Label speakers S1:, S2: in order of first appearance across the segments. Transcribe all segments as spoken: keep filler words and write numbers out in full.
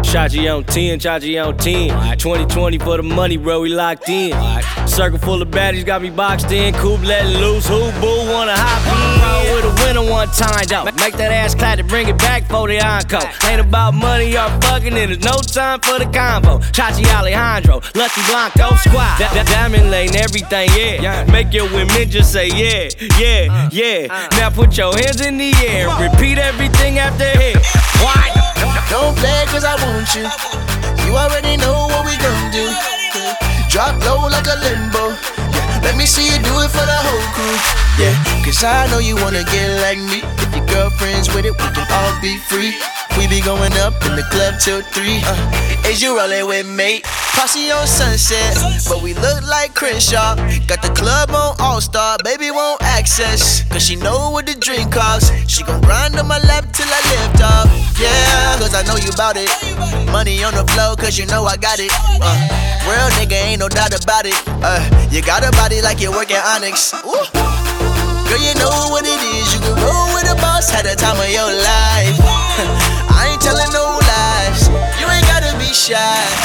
S1: Chachi on ten, Chachi on ten. twenty twenty for the money, bro, we locked in. Circle full of baddies, got me boxed in. Coop let loose, who boo wanna hop in? Roll with a winner one time, though. Make that ass clap to bring it back for the encore. Ain't about money or fucking, and there's no time for the combo. Chachi Alejandro, Lucky Blanco, squad. That, that diamond lane, everything, yeah. Make your women just say yeah, yeah, yeah. Now put your hands in the air, repeat everything after hit. What?
S2: Don't play cause I want you. You already know what we gon' do. Drop low like a limbo. Yeah, let me see you do it for the whole crew. Yeah, cause I know you wanna get like me. If your girlfriend's with it, we can all be free. We be going up in the club till three. Uh, is you rollin' with me? Posse on Sunset, but we look like Crenshaw. Got the club on All-Star, baby won't access. Cause she know what the drink costs. She gon' grind on my lap till I lift off. Yeah, cause I know you bout it. Money on the floor, cause you know I got it. Uh, real nigga, ain't no doubt about it. Uh, you got a body like you work at Onyx. Ooh. Girl, you know what it is. You can roll with a boss, had the time of your life. I ain't telling no lies. You ain't gotta be shy.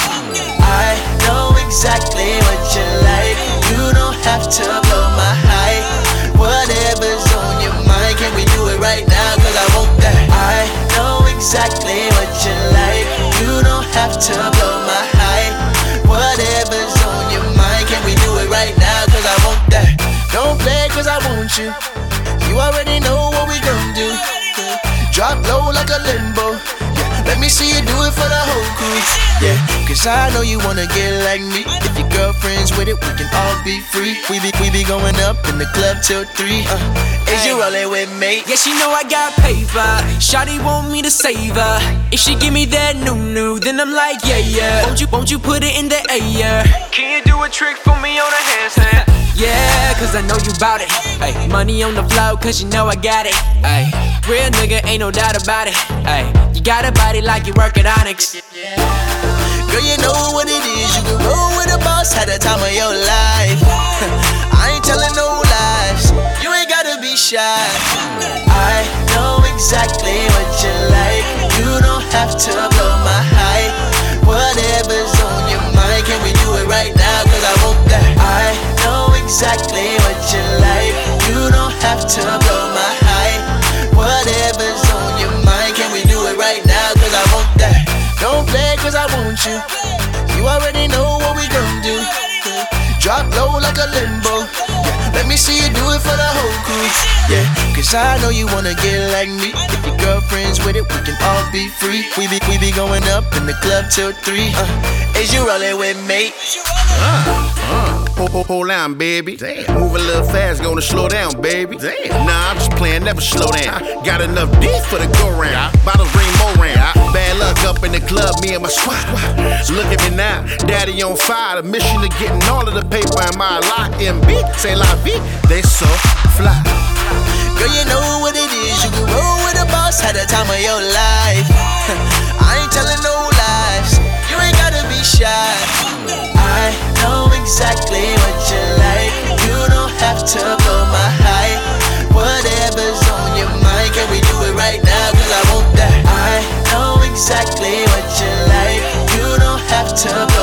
S2: I know exactly what you like. You don't have to blow my high. Whatever's on your mind, can we do it right now? Cause I want that. I know exactly what you like. You don't have to blow my high. Whatever's on your mind, can we do it right now? Cause I want that. Don't play cause I want you. You already know what we gon' do. Drop low like a limbo. Yeah, let me see you do it for the whole crew. Yeah, cause I know you wanna get like me. If your girlfriend's with it, we can all be free. We be, we be going up in the club till three. Uh, is you rollin' with me?
S3: Yeah, she know I got paper. Shawty want me to save her. If she give me that new new, then I'm like, yeah, yeah. Won't you, won't you put it in the air? Can you do a trick for me on a handstand? Yeah, cause I know you bout it. Ay, money on the floor, cause you know I got it. Ay, real nigga, ain't no doubt about it. Ay, you got a body like you work at Onyx.
S2: Girl, you know what it is. You can roll with a boss, had the time of your life. I ain't telling no lies. You ain't gotta be shy. I know exactly what you like. You don't have to blow my high. Whatever's on your mind, can we do it right now? Cause I want that. I know exactly what you like. You don't have to blow my high. Whatever's on your mind, can we do it right now? Cause I want that. Don't play cause I want you. You already know what we gon' do. Drop low like a limbo. Yeah, let me see you do it for the whole crew. Yeah, cause I know you wanna get like me. If your girlfriend's with it, we can all be free. We be, we be going up in the club till three. Uh, is you rollin' with me?
S4: Uh, uh. Hold, hold, hold on, baby. Damn. Move a little fast, gonna slow down, baby. Damn. Nah, I'm just playing, never slow down. Got enough D for the go round. Bottles ring more round. Bad luck up in the club, me and my squad. Look at me now, daddy on fire. The mission of getting all of the paper in my lock. M B, say la vie, they so fly.
S2: Girl, you know what it is. You can roll with a boss, had the time of your life. I ain't telling no lies. You ain't gotta be shy. I know exactly what you like. You don't have to blow my high. Whatever's on your mind, can we do it right now? Cause I want that. I know exactly what you like. You don't have to blow